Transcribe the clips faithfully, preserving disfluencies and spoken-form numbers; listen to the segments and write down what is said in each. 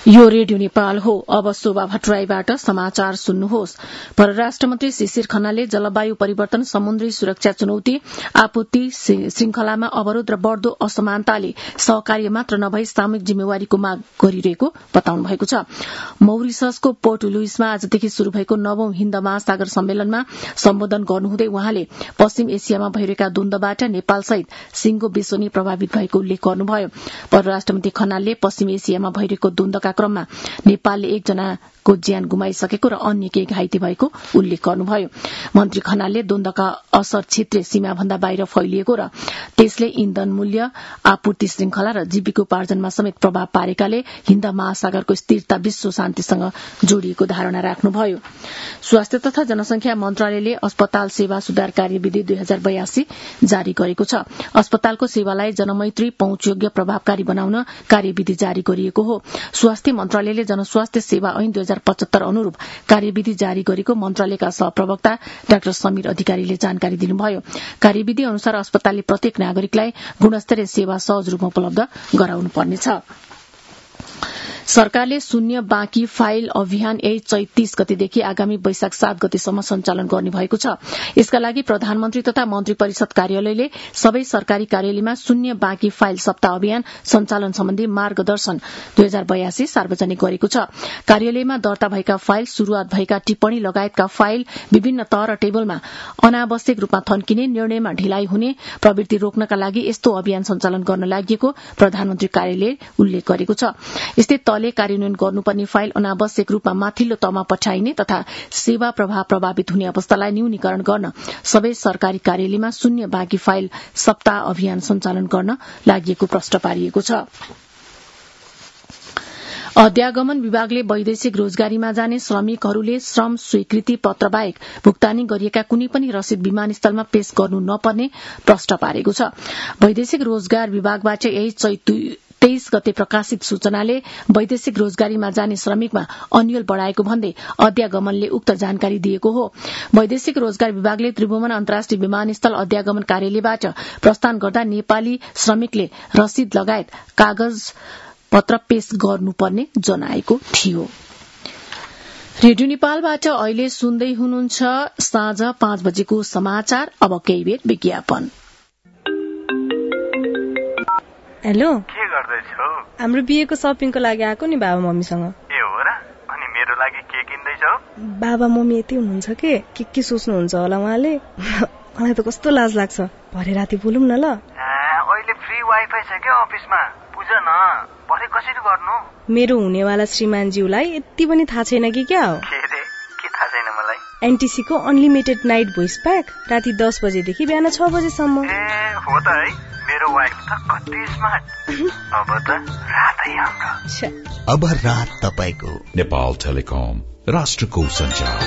यो रेडियो नेपाल हो। अब शोभा भट्टराईबाट समाचार सुन्नुहोस्। परराष्ट्र मन्त्री शिशिर खनालले जलवायु परिवर्तन, समुद्री सुरक्षा चुनौती, आपूर्ति श्रृंखलामा अवरोध र बढ़दो असमानताले सहकार्य मात्र नभई सामूहिक जिम्मेवारीको माग गरिरहेको बताउनु भएको छ। मौरिससको पोर्ट लुइसमा आजदेखि शुरू भएको नवौं हिन्द महासागर सम्मेलनमा सम्बोधन गर्नुहुँदै उहाँले पश्चिम एसियामा भइरहेका द्वन्द्वबाट नेपालसहित सिंगो विश्वनी प्रभावित भएको उल्लेख गर्नुभयो। परराष्ट्र मन्त्री खनालले पश्चिम एसियामा भइरहेको द्वन्द्वका क्रममा नेपालले एकजनाको ज्यान गुमाइसकेको र अन्य केही घाइते भएको उल्लेख गर्नुभयो। मन्त्री खनालले द्वन्द्वका असर क्षेत्रीय सीमाभन्दा बाहिर फैलिएको र त्यसले इन्धन मूल्य, आपूर्ति श्रृंखला र जीविकोपार्जनमा समेत प्रभाव पारेकाले हिन्द महासागरको स्थिरता विश्व शान्तिसँग जोडिएको धारणा राख्नुभयो। स्वास्थ्य तथा जनसंख्या मन्त्रालयले अस्पताल सेवा सुधार कार्यविधि दुई हजार बयासी जारी गरेको छ। अस्पतालको सेवालाई जनमैत्री, पहुँचयोग्य, प्रभावकारी बनाउन कार्यविधि जारी गरिएको हो। स्वास्थ्य मन्त्रालयले जनस्वास्थ्य सेवा ऐन दुई हजार पचहत्तर अनुरूप कार्यविधि जारी गरेको मन्त्रालयका सहप्रवक्ता डाक्टर समीर अधिकारीले जानकारी दिनुभयो। कार्यविधि अनुसार अस्पतालले प्रत्येक नागरिकलाई गुणस्तरीय सेवा सहज रूपमा उपलब्ध गराउनुपर्नेछ। सरकारले शून्य बाँकी फाइल अभियान यही चैत तीस गतेदेखि आगामी वैशाख सात गतेसम्म सञ्चालन गर्ने भएको छ। यसका लागि प्रधानमन्त्री तथा मन्त्री परिषद कार्यालयले सबै सरकारी कार्यालयमा शून्य बाँकी फाइल सप्ताह अभियान सञ्चालन सम्बन्धी मार्गदर्शन दुई हजार बयासी सार्वजनिक गरेको छ। कार्यालयमा दर्ता भएका फाइल, शुरूआत भएका टिप्पणी लगायतका फाइल विभिन्न तह र टेबलमा अनावश्यक रूपमा थन्किने, निर्णयमा ढिलाइ हुने प्रवृत्ति रोक्नका लागि यस्तो अभियान सञ्चालन गर्न लागि प्रधानमन्त्री कार्यालयले उल्लेख गरेको छ। यस्तै तले कार्यान्वयन गर्नुपर्ने फाइल अनावश्यक रूपमा माथिल्लो तहमा पठाइने तथा सेवा प्रभाव प्रभावित हुने अवस्थालाई न्यूनीकरण गर्न सबै सरकारी कार्यालयमा शून्य बाँकी फाइल सप्ताह अभियान सञ्चालन गर्न लागि प्रश्न पारिएको छ। अध्यागमन विभागले वैदेशिक रोजगारीमा जाने श्रमिकहरूले श्रम स्वीकृति पत्र बाहेक भुक्तानी गरिएका कुनै पनि रसिद विमानस्थलमा पेश गर्नु नपर्ने प्रश्न पारेको छ। वैदेशिक रोजगार विभागबाट यही चैत तेइस गते प्रकाशित सूचनाले वैदेशिक रोजगारीमा जाने श्रमिकमा अन्यल बढ़ाएको भन्दै अध्यागमनले उक्त जानकारी दिएको हो। वैदेशिक रोजगार विभागले त्रिभुवन अन्तर्राष्ट्रिय विमानस्थल अध्यागमन कार्यालयबाट प्रस्थान गर्दा नेपाली श्रमिकले रसिद लगायत कागज पत्र पेश गर्नुपर्ने जनाएको थियो। रेडियो नेपालबाट अहिले सुन्दै हुनुहुन्छ साँझ पाँच बजेको समाचार। अब केही बेर विज्ञापन। हेलो, के गर्दैछौ? हाम्रो बिहेको शपिङको लागि आएको नि बाबा मम्मीसँग। ए हो र? अनि मेरो लागि के किन्दैछौ? बाबा मम्मी यति हुनुहुन्छ के के के सोच्नुहुन्छ होला उहाँले। मलाई त कस्तो लाज लाग्छ। भरे राति बोलौँ न ल। अहिले फ्री वाइफाई छ के अफिसमा? बुझ न, भरे कसरी गर्नु? मेरो हुनेवाला श्रीमानज्यूलाई यति पनि थाहा छैन कि क्या हो? के रे? के थाहा छैन मलाई? एनटीसी को अनलिमिटेड नाइट भोइस प्याक राति दस बजेदेखि बिहान छ बजेसम्म। ए हो त है, मेरो वाइफ त कति स्मार्ट। अब त रातै हाम्रो। अब रात तपाईको। नेपाल टेलिकम, राष्ट्रको सञ्चार।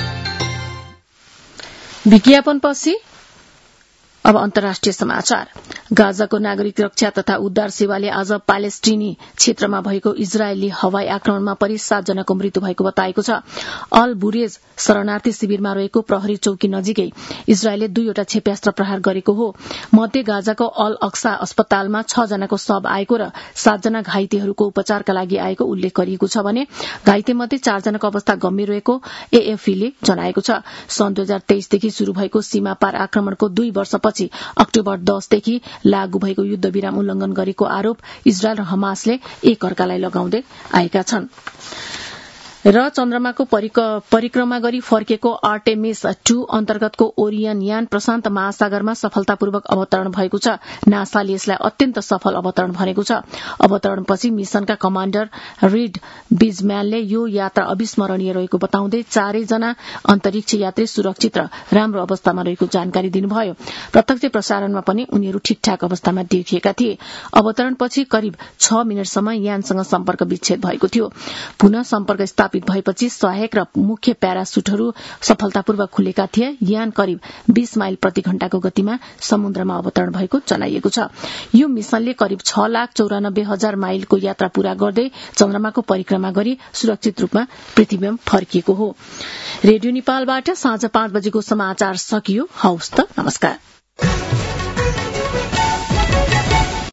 विज्ञापन पछि अब अन्तर्राष्ट्रिय समाचार। गाजाको नागरिक रक्षा तथा उद्धार सेवाले आज प्यालेस्टिनी क्षेत्रमा भएको इजरायली हवाई आक्रमणमा परि सातजनाको मृत्यु भएको बताएको छ। अल बुरेज शरणार्थी शिविरमा रहेको प्रहरी चौकी नजिकै इजरायलले दुईवटा क्षेप्यास्त्र प्रहार गरेको हो। मध्य गाजाको अल अक्सा अस्पतालमा छ जनाको शव आएको र सातजना घाइतेहरूको उपचारका लागि आएको उल्लेख गरिएको छ भने घाइतेमध्ये चारजनाको अवस्था गम्भीर रहेको एएफपीले जनाएको छ। सन् दुई हजार तेइसदेखि शुरू भएको सीमापार आक्रमणको दुई वर्षपछि अक्टोबर दसदेखि लागू भएको युद्ध विराम उल्लंघन गरेको आरोप इजरायल र हमासले एक अर्कालाई लगाउँदै आएका छन्। र चन्द्रमाको परिक्रमा गरी फर्केको आर्टेमिस टू अन्तर्गतको ओरियन यान प्रशान्त महासागरमा सफलतापूर्वक अवतरण भएको छ। नासाले यसलाई अत्यन्त सफल अवतरण भनेको छ। अवतरणपछि मिशनका कमाण्डर रिड बिजम्यानले यो यात्रा अविस्मरणीय रहेको बताउँदै चारैजना अन्तरिक्ष यात्री सुरक्षित र राम्रो अवस्थामा रहेको जानकारी दिनुभयो। प्रत्यक्ष प्रसारणमा पनि उनीहरू ठिकठाक अवस्थामा देखिएका थिए। अवतरणपछि करिब छ मिनटसम्म यानसँग सम्पर्क विच्छेद भएको थियो। पुनः सम्पर्क स्थापित भएपछि सहायक र मुख्य प्याराशुटहरू सफलतापूर्वक खुलेका थिए। यान करिब बीस माइल प्रति घण्टाको गतिमा समुद्रमा अवतरण भएको जनाइएको छ। यो मिशनले करिब छ लाख चौरानब्बे हजार माइलको यात्रा पूरा गर्दै चन्द्रमाको परिक्रमा गरी सुरक्षित रूपमा पृथ्वीमा फर्किएको हो। रेडियो नेपालबाट साँझ पाँच बजेको समाचार सकियो। हवस् त, नमस्कार।